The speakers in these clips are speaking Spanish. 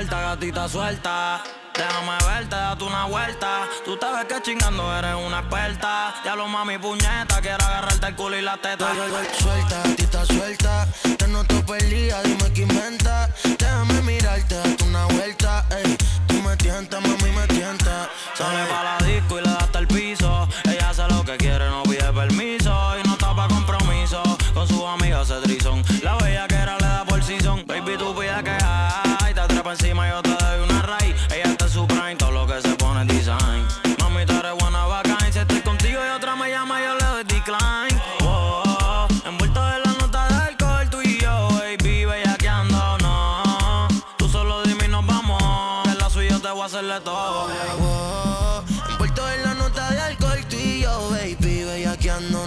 Suelta, gatita, suelta. Déjame verte, date una vuelta. Tú te ves que chingando eres una experta. Diablo, mami, puñeta, quiero agarrarte el culo y la teta. Suelta, gatita, suelta. Te noto perdida, dime qué inventa. Déjame mirarte, date una vuelta. Ey, tú me tientas, mami, me tientas. Sale pa' la disco y le da hasta el piso. Ella hace lo que quiere, no pide permiso. Y no está pa' compromiso. Con sus amigas se trison. La bella que era le da por season. Baby, tú pides que hay. Te trepa encima y yo te doy una raíz. Ella está en su prime, todo lo que se pone es design. Mami, tú eres buena bacán. Si estoy contigo y otra me llama, yo le doy decline. Oh, envuelto en la nota de alcohol, tú y yo, baby, bellaqueando, no. Tú solo dime y nos vamos. En la suya te voy a hacerle todo. Envuelto en la nota de alcohol, tú y yo, baby, bellaqueando,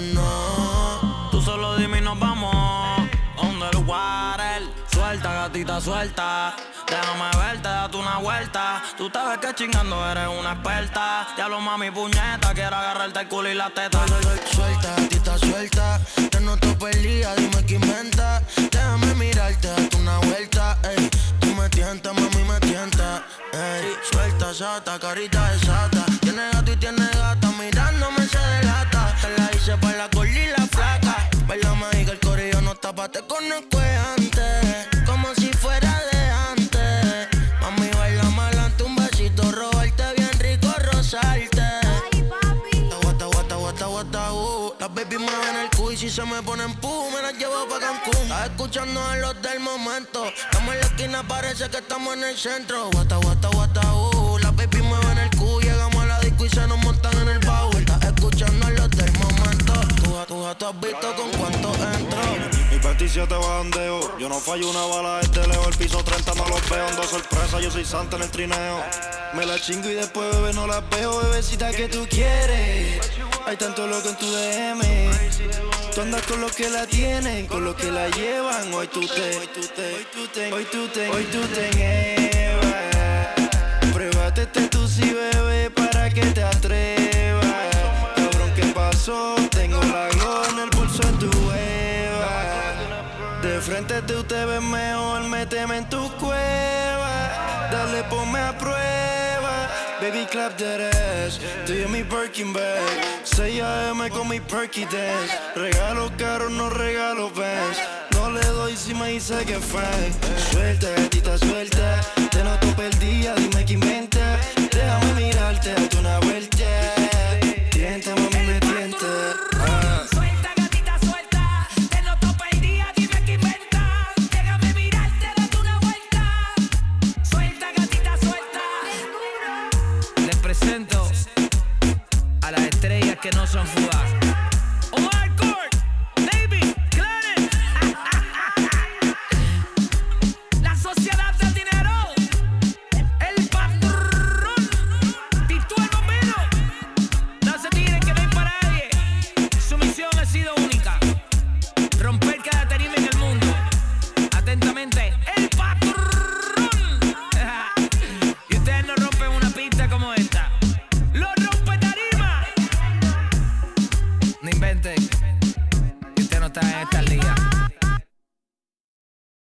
no. Tú solo dime y nos vamos. Underwater. Suelta, gatita, suelta. Déjame verte, date una vuelta. Tú te ves que chingando eres una experta. Diablo, mami, puñeta, quiero agarrarte el culo y la teta. Suelta, gatita, suelta. Te noto perdida, dime qué inventa. Déjame mirarte, date una vuelta. Ey, tú me tientas, mami, me tientas. Ey, suelta, sata, carita de sata. Tiene gato y tiene gata, mirándome se delata. Te la hice pa' la corda y la flaca. Bailame y que el corillo no tapa, te conozco de antes. Como si fuera de antes. Mami, bailame adelante un besito, robarte bien rico, rozarte. Ay, papi. Guata, guata, guata, guata, Las baby me ven el cu y si se me ponen pu, me las llevo pa' Cancún. Estás escuchando a los del momento. Estamos en la esquina, parece que estamos en el centro. Guata, guata, guata, Las baby me ven el cu, llegamos a la disco y se nos montan en el baúl. Estás escuchando a los del momento. Tu gato has visto con cuánto entro. Mi petición te bandeo. Yo no fallo una bala desde lejos. El piso 30 no los veo. Ando sorpresa, yo soy santa en el trineo. Me la chingo y después, bebé, no las veo. Bebecita, que tú quieres. Hay tanto loco en tu DM. Tú andas con los que la tienen, con los que la llevan. Hoy tú te llevas. Pruébate este tú sí, bebé, para que te atrevas. Cabrón, ¿qué pasó? Tengo la glow en el pulso de tu hueva. De frente tú te ves mejor, méteme en tu cueva. Dale, ponme a prueba. Baby, clap that ass. Estoy en mi Birkin bag. 6 AM con mi Perky dance. Regalo caro, no regalo Vans. No le doy si me dice que es fan. Suelta, gatita, suelta. Te noto perdida, dime qué inventa. Déjame mirarte, date una vuelta. Tienta, mami, me tienta. Suelta, gatita, suelta. Te noto perdida, dime qué inventas. Déjame mirarte, date una vuelta. Suelta, gatita, suelta. Les presento a las estrellas que no son fugaces.